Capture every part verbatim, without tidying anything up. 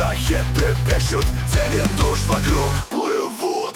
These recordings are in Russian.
Страхи трепещут, тени душ вокруг плывут.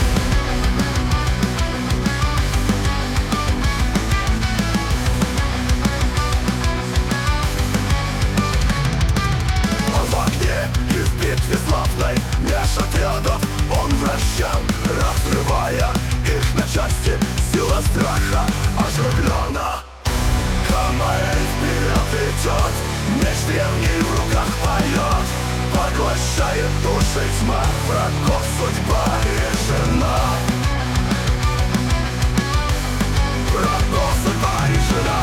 Он в огне и в битве славной меж отрядов он вращал, разрывая их на части. Сила страха оживлена. Камаэль вперед идет, меч древний в руках поет. Поглощает души тьма, врагов судьба решена. Врагов судьба решена.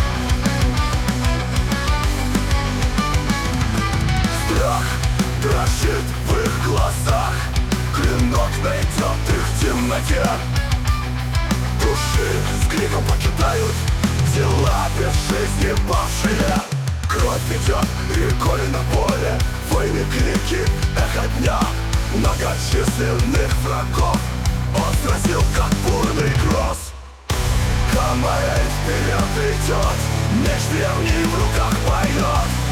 Страх дрожит в их глазах, клинок найдет их в темноте. Души с криком покидают тела без жизни павшие. Кровь идет рекой на поле, войны, крики, эхо дня. Многочисленных врагов он сразил, как бурный гроз. Камаэль вперед идет, меч древний в руках поет.